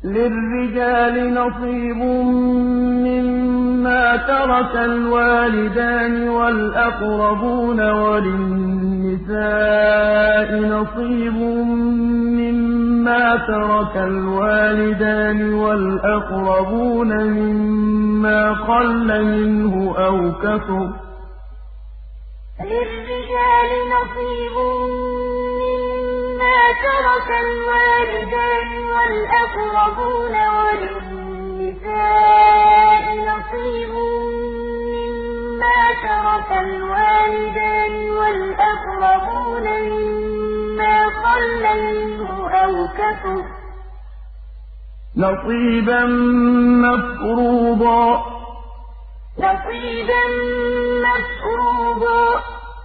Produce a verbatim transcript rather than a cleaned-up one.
لِّلرِّجَالِ نَصِيبٌ مِّمَّا تَرَكَ الْوَالِدَانِ وَالْأَقْرَبُونَ وَلِلنِّسَاءِ نَصِيبٌ مِّمَّا تَرَكَ الْوَالِدَانِ وَالْأَقْرَبُونَ مِمَّا قَلَّ مِنْهُ أَوْ كَثُرَ ۚ لِّلرِّجَالِ نَصِيبٌ مِّمَّا تَرَكَ الْوَالِدَانِ وَالْأَقْرَبُونَ وَلِلنِّسَاءِ نَصِيبٌ مِّمَّا تَرَكَ الْوَالِدَانِ وَالْأَقْرَبُونَ مِمَّا قَلَّ مِنْهُ أَوْ كَثُرَ ۚ نَصِيبًا مَّفْرُوضًا. نَصِيبًا مَّفْرُوضًا